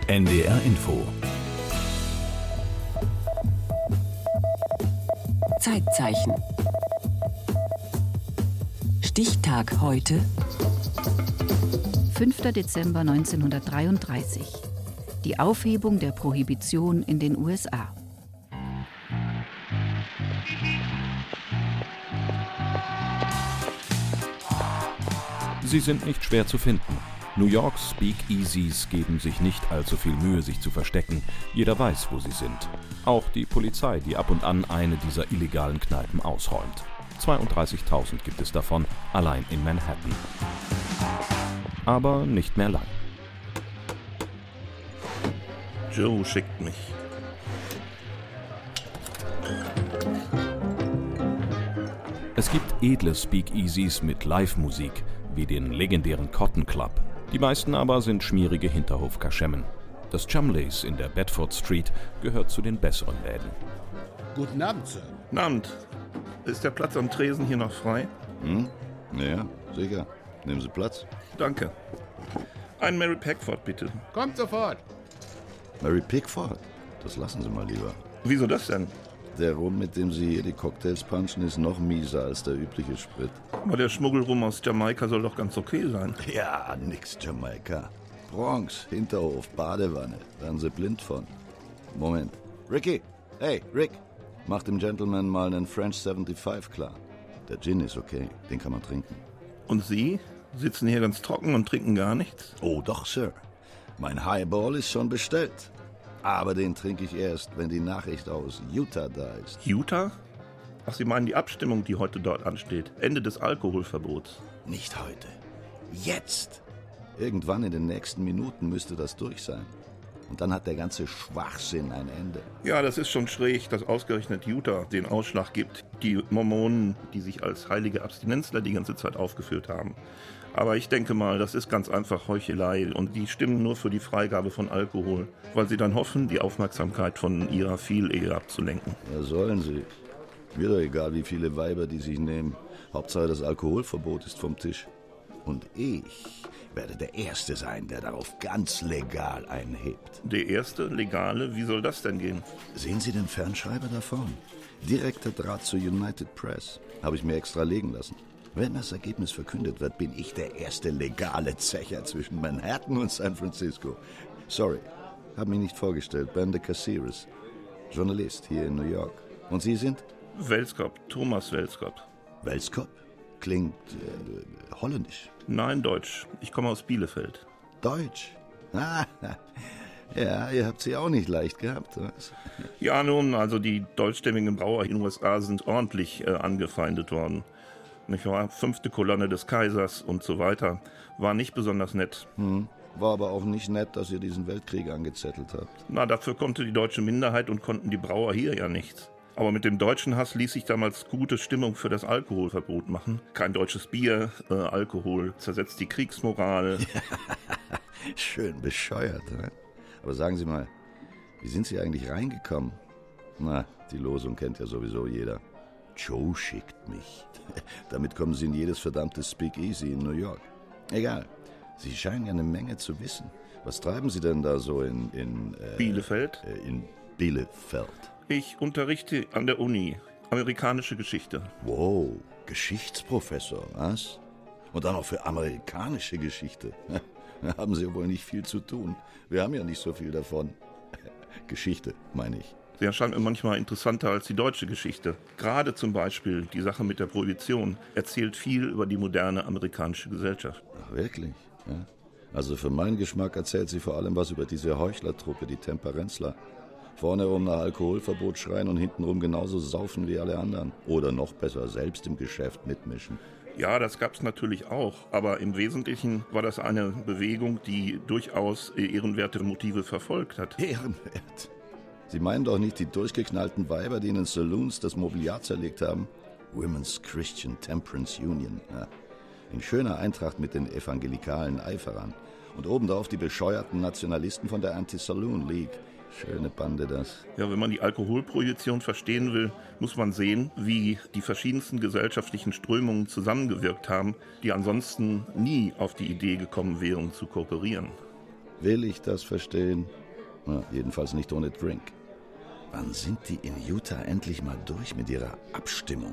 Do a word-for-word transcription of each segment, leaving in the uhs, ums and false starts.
N D R Info. Zeitzeichen. Stichtag heute. fünfter Dezember neunzehnhundertdreiunddreißig. Die Aufhebung der Prohibition in den U S A. Sie sind nicht schwer zu finden. New Yorks Speakeasies geben sich nicht allzu viel Mühe, sich zu verstecken. Jeder weiß, wo sie sind. Auch die Polizei, die ab und an eine dieser illegalen Kneipen ausräumt. zweiunddreißigtausend gibt es davon, allein in Manhattan. Aber nicht mehr lang. Joe schickt mich. Es gibt edle Speakeasies mit Live-Musik, wie den legendären Cotton Club. Die meisten aber sind schmierige Hinterhofkaschemmen. Das Chumleys in der Bedford Street gehört zu den besseren Läden. Guten Abend, Sir. Guten Abend. Ist der Platz am Tresen hier noch frei? Hm? Ja, sicher. Nehmen Sie Platz. Danke. Ein Mary Pickford, bitte. Kommt sofort. Mary Pickford? Das lassen Sie mal lieber. Wieso das denn? Der Rum, mit dem Sie hier die Cocktails punchen, ist noch mieser als der übliche Sprit. Aber der Schmuggelrum aus Jamaika soll doch ganz okay sein. Ja, nix Jamaika. Bronx, Hinterhof, Badewanne. Werden Sie blind von. Moment. Ricky! Hey, Rick! Mach dem Gentleman mal einen French fünfundsiebzig klar. Der Gin ist okay, den kann man trinken. Und Sie? Sitzen hier ganz trocken und trinken gar nichts? Oh doch, Sir. Mein Highball ist schon bestellt. Aber den trinke ich erst, wenn die Nachricht aus Utah da ist. Utah? Ach, Sie meinen die Abstimmung, die heute dort ansteht. Ende des Alkoholverbots. Nicht heute. Jetzt. Irgendwann in den nächsten Minuten müsste das durch sein. Und dann hat der ganze Schwachsinn ein Ende. Ja, das ist schon schräg, dass ausgerechnet Utah den Ausschlag gibt. Die Mormonen, die sich als heilige Abstinenzler die ganze Zeit aufgeführt haben. Aber ich denke mal, das ist ganz einfach Heuchelei und die stimmen nur für die Freigabe von Alkohol, weil sie dann hoffen, die Aufmerksamkeit von ihrer Vielehe abzulenken. Ja, sollen sie. Mir doch egal, wie viele Weiber die sich nehmen. Hauptsache, das Alkoholverbot ist vom Tisch. Und ich werde der Erste sein, der darauf ganz legal einhebt. Der erste legale? Wie soll das denn gehen? Sehen Sie den Fernschreiber da vorn? Direkter Draht zur United Press. Habe ich mir extra legen lassen. Wenn das Ergebnis verkündet wird, bin ich der erste legale Zecher zwischen Manhattan und San Francisco. Sorry, habe mich nicht vorgestellt. Ben de Caceres, Journalist hier in New York. Und Sie sind? Welskop, Thomas Welskop. Welskop? Klingt äh, holländisch. Nein, Deutsch. Ich komme aus Bielefeld. Deutsch? Ah, ja, ihr habt sie auch nicht leicht gehabt, was? Ja, nun, also die deutschstämmigen Brauer in den U S A sind ordentlich äh, angefeindet worden. Nicht wahr? Fünfte Kolonne des Kaisers und so weiter. War nicht besonders nett. Hm. War aber auch nicht nett, dass ihr diesen Weltkrieg angezettelt habt. Na, dafür konnte die deutsche Minderheit und konnten die Brauer hier ja nichts. Aber mit dem deutschen Hass ließ sich damals gute Stimmung für das Alkoholverbot machen. Kein deutsches Bier, äh, Alkohol zersetzt die Kriegsmoral. Schön bescheuert, ne? Aber sagen Sie mal, wie sind Sie eigentlich reingekommen? Na, die Losung kennt ja sowieso jeder. Joe schickt mich. Damit kommen Sie in jedes verdammte Speakeasy in New York. Egal, Sie scheinen ja eine Menge zu wissen. Was treiben Sie denn da so in... in äh, Bielefeld? Äh, in Bielefeld. Ich unterrichte an der Uni amerikanische Geschichte. Wow, Geschichtsprofessor, was? Und dann auch für amerikanische Geschichte. Da haben Sie wohl nicht viel zu tun. Wir haben ja nicht so viel davon. Geschichte, meine ich. Sie erscheint mir manchmal interessanter als die deutsche Geschichte. Gerade zum Beispiel die Sache mit der Prohibition erzählt viel über die moderne amerikanische Gesellschaft. Ach, wirklich? Ja. Also für meinen Geschmack erzählt sie vor allem was über diese Heuchlertruppe, die Temperenzler. Vorne rum nach Alkoholverbot schreien und hintenrum genauso saufen wie alle anderen. Oder noch besser, selbst im Geschäft mitmischen. Ja, das gab's natürlich auch, aber im Wesentlichen war das eine Bewegung, die durchaus ehrenwerte Motive verfolgt hat. Ehrenwert? Sie meinen doch nicht die durchgeknallten Weiber, die in den Saloons das Mobiliar zerlegt haben? Women's Christian Temperance Union. Ja. In schöner Eintracht mit den evangelikalen Eiferern. Und obendrauf die bescheuerten Nationalisten von der Anti-Saloon League. Schöne Bande das. Ja, wenn man die Alkoholprohibition verstehen will, muss man sehen, wie die verschiedensten gesellschaftlichen Strömungen zusammengewirkt haben, die ansonsten nie auf die Idee gekommen wären, zu kooperieren. Will ich das verstehen? Na, jedenfalls nicht ohne Drink. Wann sind die in Utah endlich mal durch mit ihrer Abstimmung?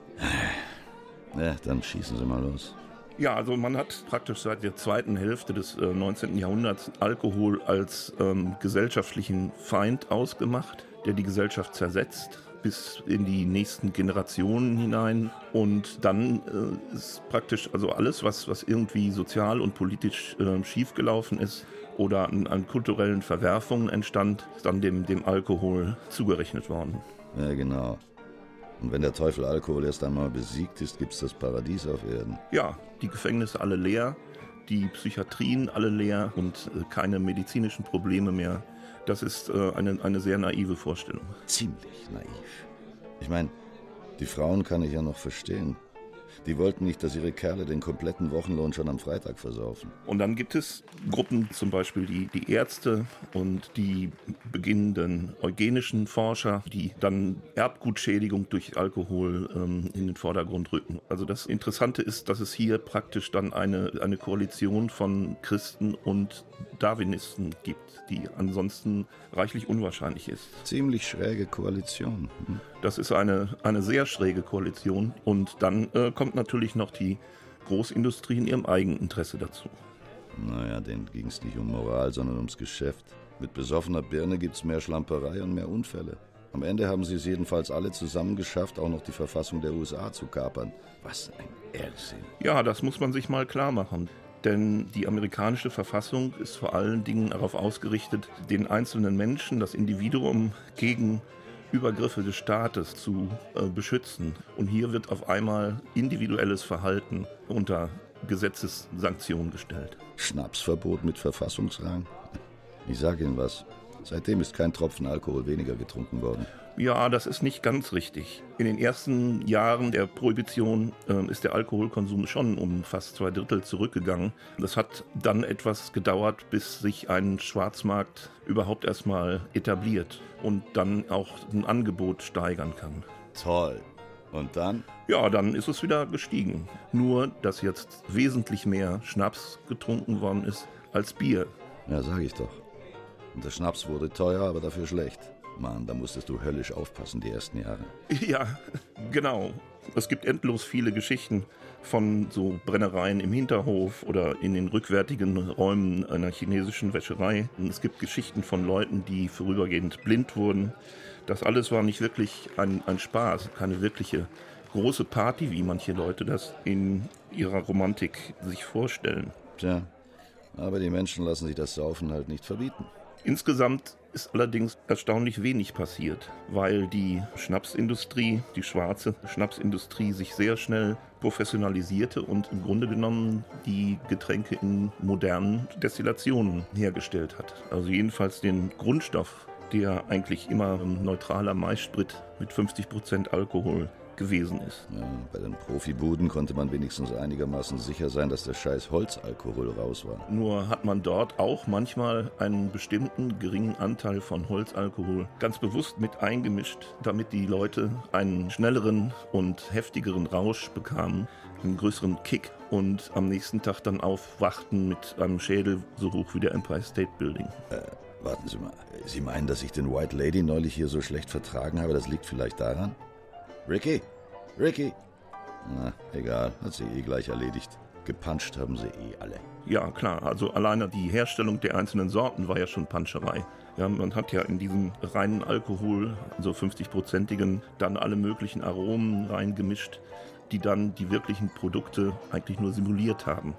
Ja, dann schießen Sie mal los. Ja, also man hat praktisch seit der zweiten Hälfte des äh, neunzehnten Jahrhunderts Alkohol als ähm, gesellschaftlichen Feind ausgemacht, der die Gesellschaft zersetzt bis in die nächsten Generationen hinein. Und dann äh, ist praktisch also alles, was, was irgendwie sozial und politisch äh, schiefgelaufen ist oder an, an kulturellen Verwerfungen entstand, ist dann dem, dem Alkohol zugerechnet worden. Ja, genau. Und wenn der Teufel Alkohol erst einmal besiegt ist, gibt's das Paradies auf Erden. Ja, die Gefängnisse alle leer, die Psychiatrien alle leer und äh, keine medizinischen Probleme mehr. Das ist äh, eine, eine sehr naive Vorstellung. Ziemlich naiv. Ich meine, die Frauen kann ich ja noch verstehen. Die wollten nicht, dass ihre Kerle den kompletten Wochenlohn schon am Freitag versaufen. Und dann gibt es Gruppen, zum Beispiel die, die Ärzte und die beginnenden eugenischen Forscher, die dann Erbgutschädigung durch Alkohol ähm, in den Vordergrund rücken. Also das Interessante ist, dass es hier praktisch dann eine, eine Koalition von Christen und Darwinisten gibt, die ansonsten reichlich unwahrscheinlich ist. Ziemlich schräge Koalition. Hm. Das ist eine, eine sehr schräge Koalition. Und dann äh, kommt natürlich noch die Großindustrie in ihrem Eigeninteresse dazu. Naja, denen ging es nicht um Moral, sondern ums Geschäft. Mit besoffener Birne gibt's mehr Schlamperei und mehr Unfälle. Am Ende haben sie es jedenfalls alle zusammen geschafft, auch noch die Verfassung der U S A zu kapern. Was ein Irrsinn. Ja, das muss man sich mal klar machen. Denn die amerikanische Verfassung ist vor allen Dingen darauf ausgerichtet, den einzelnen Menschen, das Individuum gegen Übergriffe des Staates zu äh, beschützen. Und hier wird auf einmal individuelles Verhalten unter Gesetzessanktionen gestellt. Schnapsverbot mit Verfassungsrang? Ich sage Ihnen was. Seitdem ist kein Tropfen Alkohol weniger getrunken worden. Ja, das ist nicht ganz richtig. In den ersten Jahren der Prohibition äh, ist der Alkoholkonsum schon um fast zwei Drittel zurückgegangen. Das hat dann etwas gedauert, bis sich ein Schwarzmarkt überhaupt erstmal etabliert und dann auch ein Angebot steigern kann. Toll. Und dann? Ja, dann ist es wieder gestiegen. Nur, dass jetzt wesentlich mehr Schnaps getrunken worden ist als Bier. Ja, sag ich doch. Und der Schnaps wurde teuer, aber dafür schlecht. Mann, da musstest du höllisch aufpassen die ersten Jahre. Ja, genau. Es gibt endlos viele Geschichten von so Brennereien im Hinterhof oder in den rückwärtigen Räumen einer chinesischen Wäscherei. Und es gibt Geschichten von Leuten, die vorübergehend blind wurden. Das alles war nicht wirklich ein, ein Spaß, keine wirkliche große Party, wie manche Leute das in ihrer Romantik sich vorstellen. Tja, aber die Menschen lassen sich das Saufen halt nicht verbieten. Insgesamt ist allerdings erstaunlich wenig passiert, weil die Schnapsindustrie, die schwarze Schnapsindustrie sich sehr schnell professionalisierte und im Grunde genommen die Getränke in modernen Destillationen hergestellt hat. Also jedenfalls den Grundstoff, der eigentlich immer ein neutraler Maissprit mit fünfzig Prozent Alkohol gewesen ist. Ja, bei den Profibuden konnte man wenigstens einigermaßen sicher sein, dass der scheiß Holzalkohol raus war. Nur hat man dort auch manchmal einen bestimmten geringen Anteil von Holzalkohol ganz bewusst mit eingemischt, damit die Leute einen schnelleren und heftigeren Rausch bekamen, einen größeren Kick und am nächsten Tag dann aufwachten mit einem Schädel so hoch wie der Empire State Building. Äh, warten Sie mal. Sie meinen, dass ich den White Lady neulich hier so schlecht vertragen habe? Das liegt vielleicht daran? Ricky? Ricky? Na, egal, hat sie eh gleich erledigt. Gepanscht haben sie eh alle. Ja, klar, also alleine die Herstellung der einzelnen Sorten war ja schon Panscherei. Ja, man hat ja in diesen reinen Alkohol, also fünfzig-prozentigen, dann alle möglichen Aromen reingemischt, die dann die wirklichen Produkte eigentlich nur simuliert haben.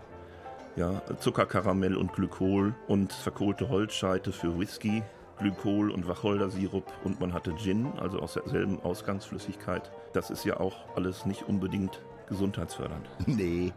Ja, Zuckerkaramell und Glykol und verkohlte Holzscheite für Whisky, Glykol und Wacholdersirup und man hatte Gin, also aus derselben Ausgangsflüssigkeit. Das ist ja auch alles nicht unbedingt gesundheitsfördernd. Nee.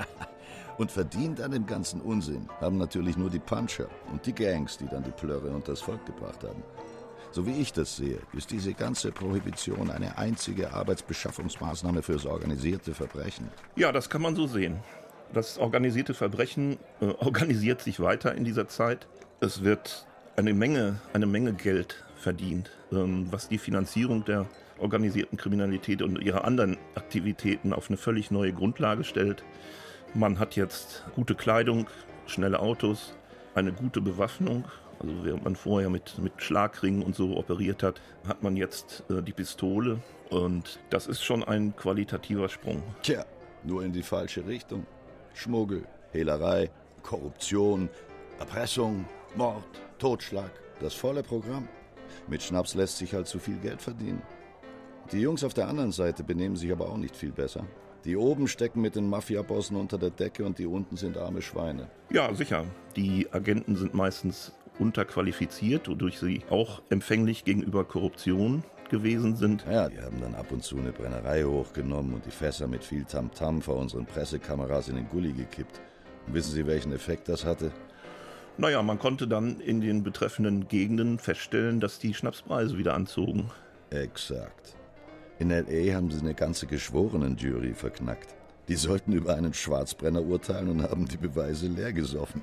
Und verdient an dem ganzen Unsinn haben natürlich nur die Puncher und die Gangs, die dann die Plörre und das Volk gebracht haben. So wie ich das sehe, ist diese ganze Prohibition eine einzige Arbeitsbeschaffungsmaßnahme fürs organisierte Verbrechen. Ja, das kann man so sehen. Das organisierte Verbrechen äh, organisiert sich weiter in dieser Zeit. Es wird eine Menge, eine Menge Geld verdient, ähm, was die Finanzierung der organisierten Kriminalität und ihrer anderen Aktivitäten auf eine völlig neue Grundlage stellt. Man hat jetzt gute Kleidung, schnelle Autos, eine gute Bewaffnung. Also während man vorher mit, mit Schlagringen und so operiert hat, hat man jetzt äh, die Pistole. Und das ist schon ein qualitativer Sprung. Tja, nur in die falsche Richtung. Schmuggel, Hehlerei, Korruption, Erpressung, Mord, Totschlag. Das volle Programm. Mit Schnaps lässt sich halt zu viel Geld verdienen. Die Jungs auf der anderen Seite benehmen sich aber auch nicht viel besser. Die oben stecken mit den Mafia-Bossen unter der Decke und die unten sind arme Schweine. Ja, sicher. Die Agenten sind meistens unterqualifiziert, wodurch sie auch empfänglich gegenüber Korruption gewesen sind. Ja, die haben dann ab und zu eine Brennerei hochgenommen und die Fässer mit viel Tamtam vor unseren Pressekameras in den Gully gekippt. Und wissen Sie, welchen Effekt das hatte? Naja, man konnte dann in den betreffenden Gegenden feststellen, dass die Schnapspreise wieder anzogen. Exakt. In L A haben sie eine ganze Geschworenenjury verknackt. Die sollten über einen Schwarzbrenner urteilen und haben die Beweise leer gesoffen.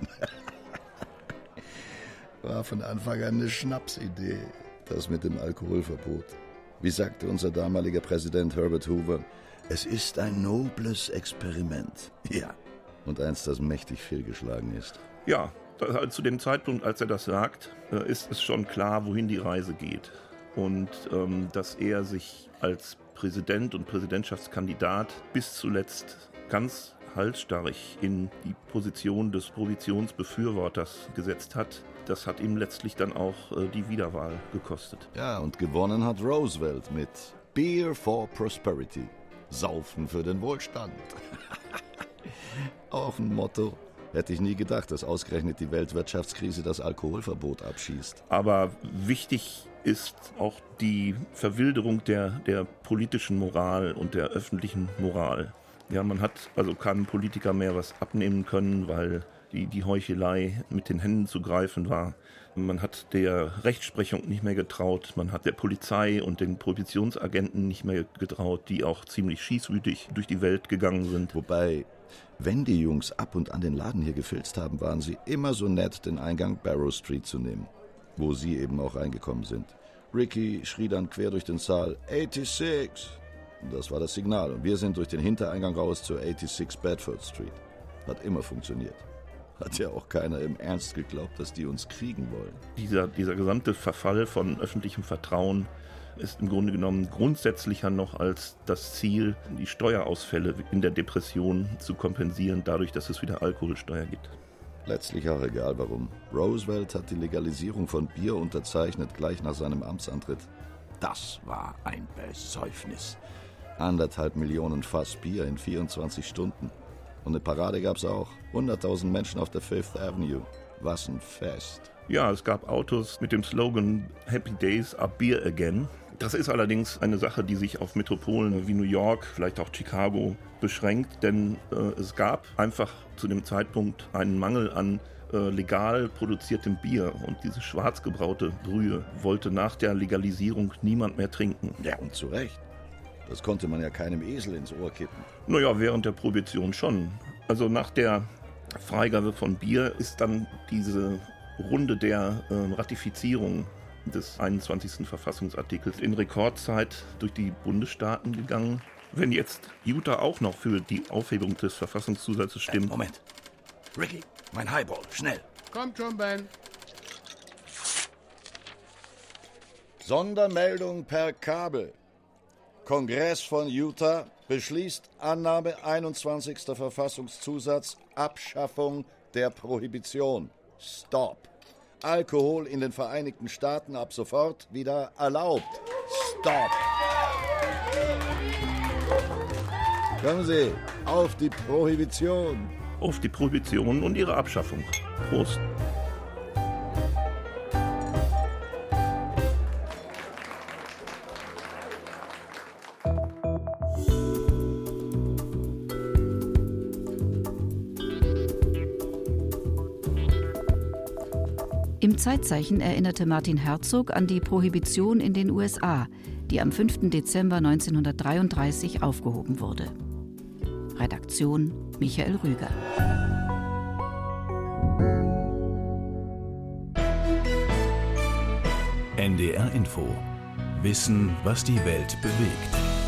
War von Anfang an eine Schnapsidee, das mit dem Alkoholverbot. Wie sagte unser damaliger Präsident Herbert Hoover, es ist ein nobles Experiment. Ja, und eins, das mächtig fehlgeschlagen ist. Ja, zu dem Zeitpunkt, als er das sagt, ist es schon klar, wohin die Reise geht. Und ähm, dass er sich als Präsident und Präsidentschaftskandidat bis zuletzt ganz halsstarrig in die Position des Prohibitionsbefürworters gesetzt hat, das hat ihm letztlich dann auch äh, die Wiederwahl gekostet. Ja, und gewonnen hat Roosevelt mit Beer for Prosperity. Saufen für den Wohlstand. Auch ein Motto. Hätte ich nie gedacht, dass ausgerechnet die Weltwirtschaftskrise das Alkoholverbot abschießt. Aber wichtig ist auch die Verwilderung der, der politischen Moral und der öffentlichen Moral. Ja, man hat also keinem Politiker mehr was abnehmen können, weil die, die Heuchelei mit den Händen zu greifen war. Man hat der Rechtsprechung nicht mehr getraut, man hat der Polizei und den Prohibitionsagenten nicht mehr getraut, die auch ziemlich schießwütig durch die Welt gegangen sind. Wobei, wenn die Jungs ab und an den Laden hier gefilzt haben, waren sie immer so nett, den Eingang Barrow Street zu nehmen, wo sie eben auch reingekommen sind. Ricky schrie dann quer durch den Saal, sechsundachtzig! Das war das Signal und wir sind durch den Hintereingang raus zur sechsundachtzig Bedford Street. Hat immer funktioniert. Hat ja auch keiner im Ernst geglaubt, dass die uns kriegen wollen. Dieser, dieser gesamte Verfall von öffentlichem Vertrauen ist im Grunde genommen grundsätzlicher noch als das Ziel, die Steuerausfälle in der Depression zu kompensieren, dadurch, dass es wieder Alkoholsteuer gibt. Letztlich auch egal warum. Roosevelt hat die Legalisierung von Bier unterzeichnet, gleich nach seinem Amtsantritt. Das war ein Besäufnis. Anderthalb Millionen Fass Bier in vierundzwanzig Stunden. Und eine Parade gab's auch. hunderttausend Menschen auf der Fifth Avenue. Was ein Fest. Ja, es gab Autos mit dem Slogan Happy Days are Beer Again. Das ist allerdings eine Sache, die sich auf Metropolen wie New York, vielleicht auch Chicago beschränkt, denn äh, es gab einfach zu dem Zeitpunkt einen Mangel an äh, legal produziertem Bier und diese schwarz gebraute Brühe wollte nach der Legalisierung niemand mehr trinken. Ja, und zu Recht. Das konnte man ja keinem Esel ins Ohr kippen. Naja, während der Prohibition schon. Also nach der Freigabe von Bier ist dann diese Runde der äh, Ratifizierung des einundzwanzigsten Verfassungsartikels in Rekordzeit durch die Bundesstaaten gegangen. Wenn jetzt Utah auch noch für die Aufhebung des Verfassungszusatzes stimmt... Äh, Moment. Ricky, mein Highball, schnell. Kommt schon, Ben. Sondermeldung per Kabel. Kongress von Utah beschließt Annahme einundzwanzigster Verfassungszusatz, Abschaffung der Prohibition. Stop. Alkohol in den Vereinigten Staaten ab sofort wieder erlaubt. Stop. Kommen Sie, auf die Prohibition. Auf die Prohibition und ihre Abschaffung. Prost. Im Zeitzeichen erinnerte Martin Herzog an die Prohibition in den U S A, die am fünften Dezember neunzehnhundertdreiunddreißig aufgehoben wurde. Redaktion Michael Rüger. N D R Info. Wissen, was die Welt bewegt.